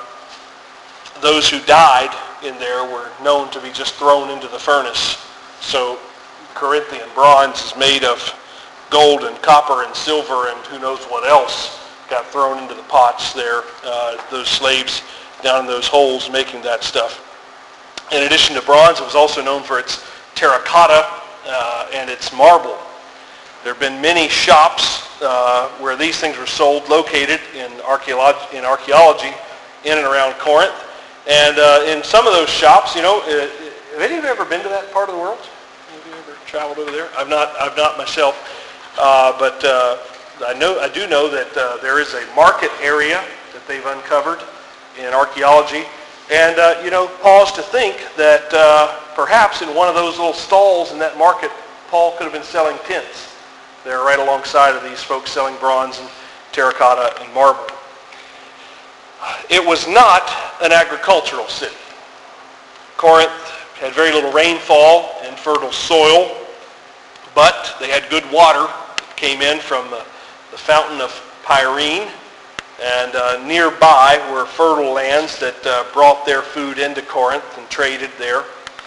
Those who died in there were known to be just thrown into the furnace. So Corinthian bronze is made of gold and copper and silver and who knows what else got thrown into the pots there. Uh, those slaves down in those holes making that stuff. In addition to bronze, it was also known for its terracotta uh, and its marble. There have been many shops uh, where these things were sold, located in, archeolog- in archaeology in and around Corinth. And uh, in some of those shops, you know, uh, have any of you ever been to that part of the world? Have you ever traveled over there? I've not. I've not myself, uh, but uh, I know. I do know that uh, there is a market area that they've uncovered in archaeology, and uh, you know, pause to think that uh, perhaps in one of those little stalls in that market, Paul could have been selling tents. They're right alongside of these folks selling bronze and terracotta and marble. It was not an agricultural city. Corinth had very little rainfall and fertile soil, but they had good water that came in from the, the fountain of Pyrene, and uh, nearby were fertile lands that uh, brought their food into Corinth and traded there.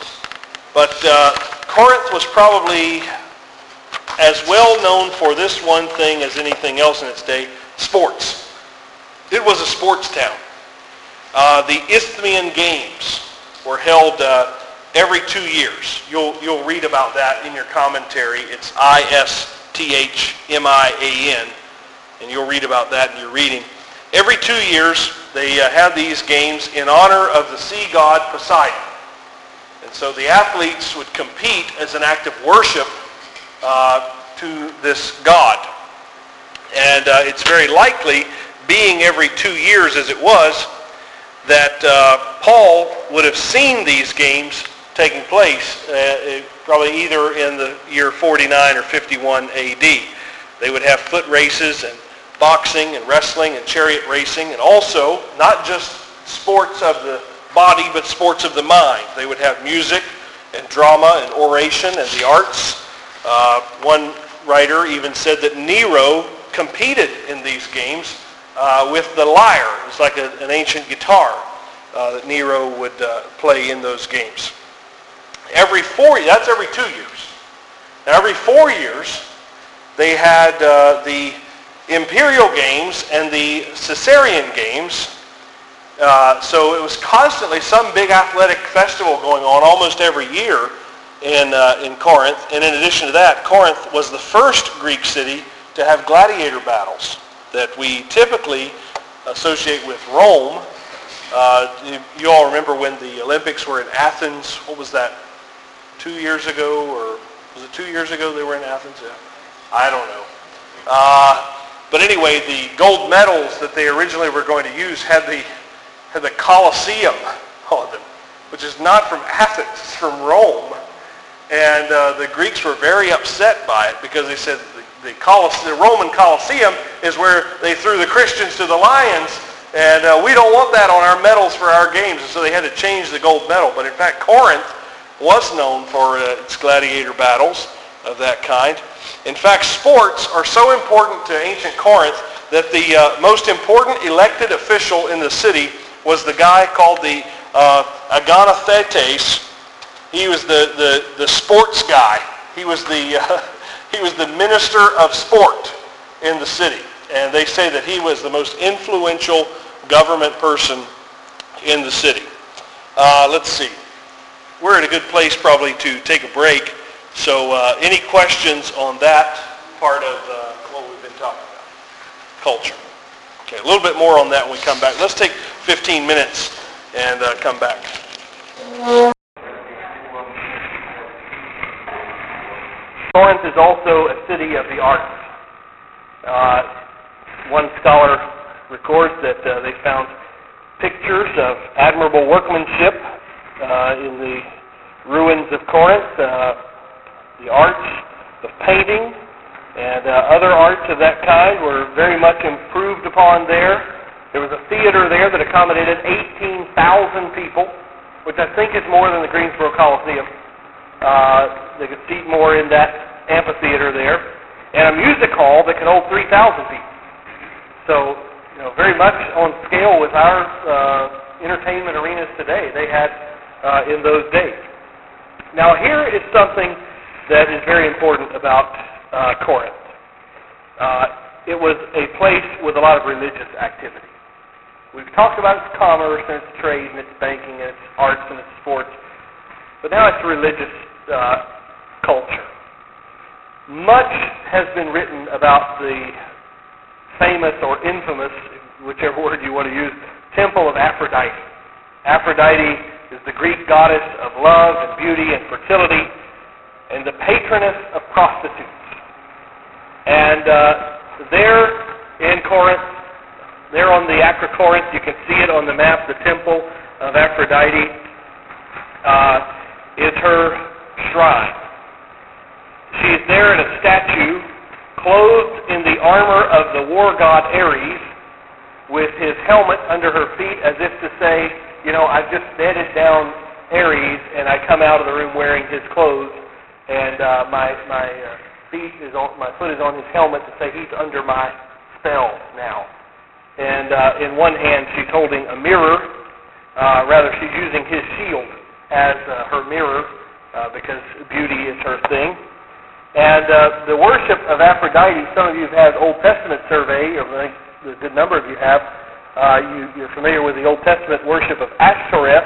But uh, Corinth was probably as well known for this one thing as anything else in its day, sports. It was a sports town. Uh, the Isthmian Games were held uh, every two years. You'll, you'll read about that in your commentary. It's I S T H M I A N, and you'll read about that in your reading. Every two years, they uh, had these games in honor of the sea god Poseidon. And so the athletes would compete as an act of worship uh, to this god. And uh, it's very likely, being every two years as it was, that uh, Paul would have seen these games taking place uh, probably either in the year forty-nine or fifty-one A D. They would have foot races and boxing and wrestling and chariot racing, and also not just sports of the body but sports of the mind. They would have music and drama and oration and the arts. Uh, one writer even said that Nero competed in these games Uh, with the lyre. It was like a, an ancient guitar uh, that Nero would uh, play in those games. Every four, that's every two years. Now every four years, they had uh, the Imperial Games and the Caesarean Games. Uh, so it was constantly some big athletic festival going on almost every year in, uh, in Corinth. And in addition to that, Corinth was the first Greek city to have gladiator battles that we typically associate with Rome. Uh, you, you all remember when the Olympics were in Athens? What was that, two years ago? Or was it two years ago they were in Athens? Yeah. I don't know. Uh, but anyway, the gold medals that they originally were going to use had the, had the Colosseum on them, which is not from Athens, it's from Rome. And uh, the Greeks were very upset by it because they said, The, Coliss- the Roman Colosseum is where they threw the Christians to the lions, and uh, we don't want that on our medals for our games. And so they had to change the gold medal. But in fact, Corinth was known for uh, its gladiator battles. of that kind. In fact, sports are so important to ancient Corinth that the uh, most important elected official in the city was the guy called the uh, Aganathetes. He was the, the, the sports guy. He was the, uh, he was the minister of sport in the city. And they say that he was the most influential government person in the city. Uh, let's see. We're at a good place probably to take a break. So uh, any questions on that part of uh, what we've been talking about? Culture. Okay, a little bit more on that when we come back. Let's take fifteen minutes and uh, come back. Corinth is also a city of the arts. Uh, one scholar records that uh, they found pictures of admirable workmanship uh, in the ruins of Corinth, uh, the arts of painting and uh, other arts of that kind were very much improved upon there. There was a theater there that accommodated eighteen thousand people, which I think is more than the Greensboro Coliseum. Uh, they could seat more in that amphitheater there. And a music hall that could hold three thousand people. So, you know, very much on scale with our uh, entertainment arenas today they had uh, in those days. Now here is something that is very important about uh, Corinth. Uh, it was a place with a lot of religious activity. We've talked about its commerce and its trade and its banking and its arts and its sports, but now it's a religious uh, culture. Much has been written about the famous or infamous, whichever word you want to use, Temple of Aphrodite. Aphrodite is the Greek goddess of love and beauty and fertility and the patroness of prostitutes. And uh, there in Corinth, there on the Acrocorinth, you can see it on the map, the Temple of Aphrodite uh, is her shrine. She is there in a statue, clothed in the armor of the war god Ares, with his helmet under her feet, as if to say, you know, I've just bedded down Ares, and I come out of the room wearing his clothes, and uh, my my uh, feet is on, my foot is on his helmet to say he's under my spell now. And uh, in one hand, she's holding a mirror. Uh, rather, she's using his shield as uh, her mirror, uh, because beauty is her thing. And uh, the worship of Aphrodite, some of you have had Old Testament survey, or I think a good number of you have. Uh, you, you're familiar with the Old Testament worship of Ashtoreth,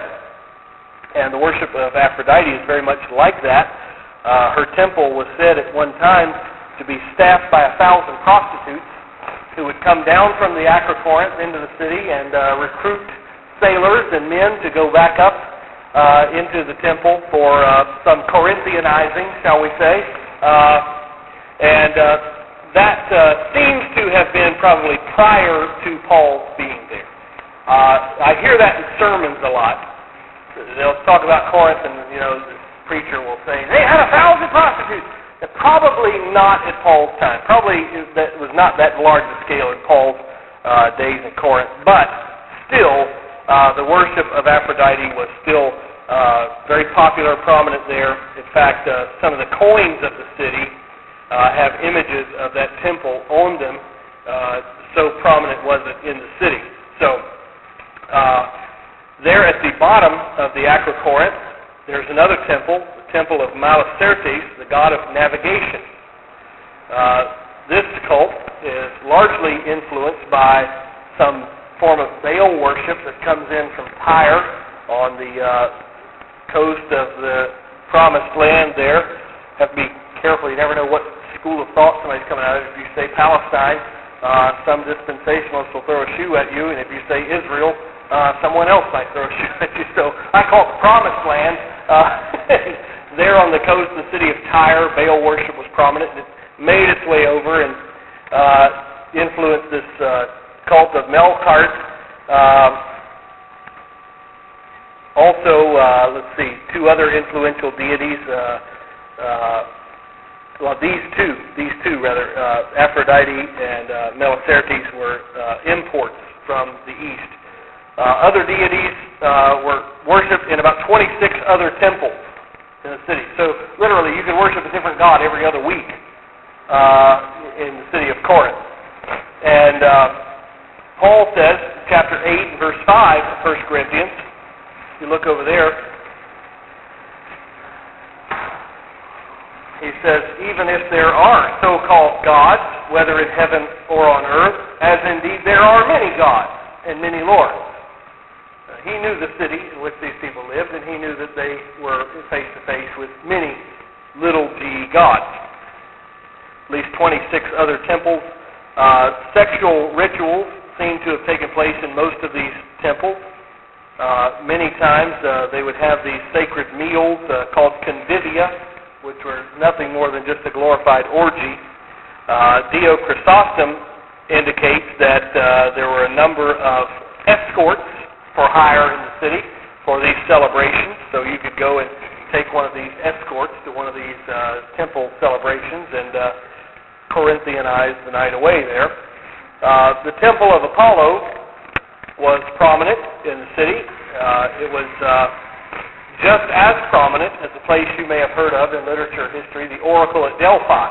and the worship of Aphrodite is very much like that. Uh, her temple was said at one time to be staffed by a thousand prostitutes who would come down from the Acrocorinth into the city and uh, recruit sailors and men to go back up uh, into the temple for uh, some Corinthianizing, shall we say. Uh, and uh, that uh, seems to have been probably prior to Paul being there. Uh, I hear that in sermons a lot. They'll talk about Corinth, and you know, the preacher will say, they had a thousand prostitutes. And probably not at Paul's time. Probably that was not that large a scale in Paul's uh, days in Corinth. But still, uh, the worship of Aphrodite was still Uh, very popular, prominent there. In fact, uh, some of the coins of the city uh, have images of that temple on them. Uh, so prominent was it in the city. So, uh, there at the bottom of the Acrocorinth, there's another temple, the temple of Malicertes, the god of navigation. Uh, this cult is largely influenced by some form of Baal worship that comes in from Tyre on the uh, coast of the promised land there. Have to be careful. You never know what school of thought somebody's coming out of. If you say Palestine, uh, some dispensationalist will throw a shoe at you, and if you say Israel, uh, someone else might throw a shoe at you. So I call it the promised land. Uh, there on the coast of the city of Tyre, Baal worship was prominent, and it made its way over and uh, influenced this uh, cult of Melkart. Um, Also, uh, let's see, two other influential deities. Uh, uh, well, these two, these two rather, uh, Aphrodite and uh, Melicertes were uh, imports from the east. Uh, other deities uh, were worshipped in about twenty-six other temples in the city. So literally, you can worship a different god every other week uh, in the city of Corinth. And uh, Paul says, chapter eight, verse five of First Corinthians, if you look over there, he says, even if there are so-called gods, whether in heaven or on earth, as indeed there are many gods and many lords. Uh, he knew the city in which these people lived, and he knew that they were face-to-face with many little g gods. At least twenty-six other temples. Uh, sexual rituals seem to have taken place in most of these temples. Uh, many times uh, they would have these sacred meals uh, called convivia, which were nothing more than just a glorified orgy. Uh, Dio Chrysostom indicates that uh, there were a number of escorts for hire in the city for these celebrations. So you could go and take one of these escorts to one of these uh, temple celebrations and uh, Corinthianize the night away there. Uh, the Temple of Apollo was prominent in the city. Uh, it was uh, just as prominent as a place you may have heard of in literature history, the Oracle at Delphi.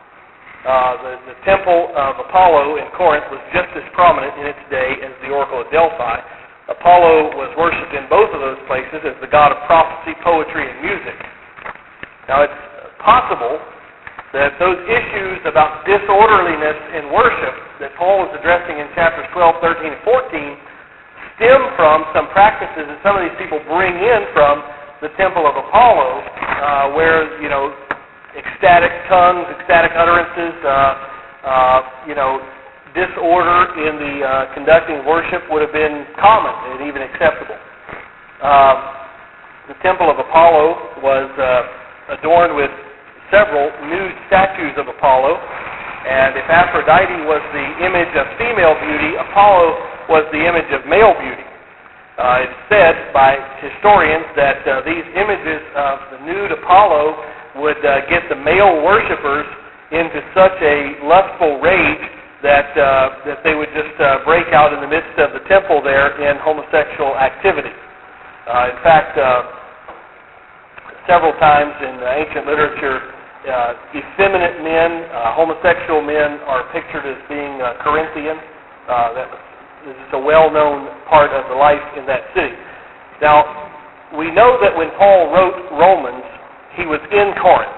Uh, the, the Temple of Apollo in Corinth was just as prominent in its day as the Oracle at Delphi. Apollo was worshipped in both of those places as the god of prophecy, poetry, and music. Now, it's possible that those issues about disorderliness in worship that Paul is addressing in chapters twelve, thirteen, and fourteen stem from some practices that some of these people bring in from the Temple of Apollo, uh, where, you know, ecstatic tongues, ecstatic utterances, uh, uh, you know, disorder in the uh, conducting worship would have been common and even acceptable. Uh, the Temple of Apollo was uh, adorned with several nude statues of Apollo, and if Aphrodite was the image of female beauty, Apollo was the image of male beauty. Uh, it's said by historians that uh, these images of the nude Apollo would uh, get the male worshippers into such a lustful rage that uh, that they would just uh, break out in the midst of the temple there in homosexual activity. Uh, in fact, uh, several times in uh, ancient literature, uh, effeminate men, uh, homosexual men are pictured as being uh, Corinthian. Uh, that is a well-known part of the life in that city. Now, we know that when Paul wrote Romans, he was in Corinth.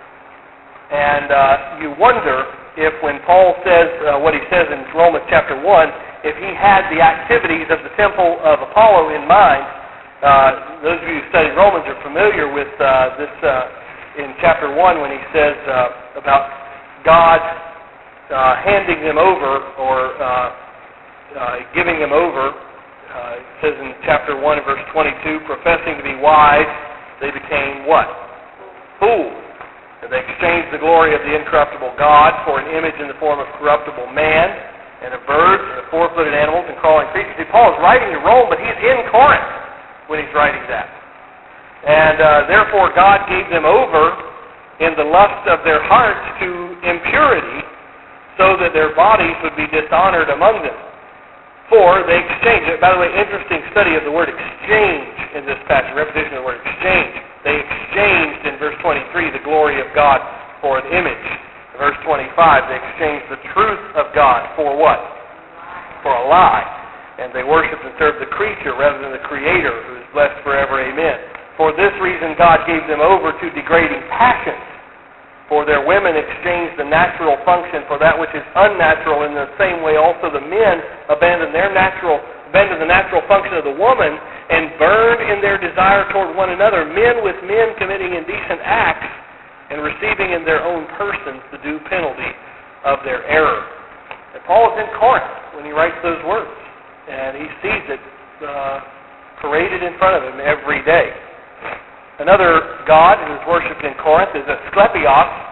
And uh, you wonder if when Paul says uh, what he says in Romans chapter one, if he had the activities of the temple of Apollo in mind. Uh, those of you who study Romans are familiar with uh, this uh, in chapter one when he says uh, about God uh, handing them over or uh, uh, giving them over. Uh, it says in chapter one and verse twenty-two, professing to be wise, they became what? Fools. And they exchanged the glory of the incorruptible God for an image in the form of corruptible man and of birds and of four-footed animals and crawling creatures. See, Paul is writing to Rome, but he's in Corinth when he's writing that. And uh, therefore God gave them over in the lust of their hearts to impurity so that their bodies would be dishonored among them. For they exchanged it. By the way, interesting study of the word exchange in this passage, repetition of the word exchange. They exchanged in verse twenty-three the glory of God for an image. In verse twenty-five, they exchanged the truth of God for what? For a lie. And they worshiped and served the creature rather than the Creator, who is blessed forever. Amen. For this reason God gave them over to degrading passions. For their women exchanged the natural function for that which is unnatural. In the same way also the men abandoned their natural, abandoned the natural function of the woman and burned in their desire toward one another, men with men committing indecent acts and receiving in their own persons the due penalty of their error. And Paul is in Corinth when he writes those words. And he sees it uh, paraded in front of him every day. Another god who is worshipped in Corinth is Asclepios.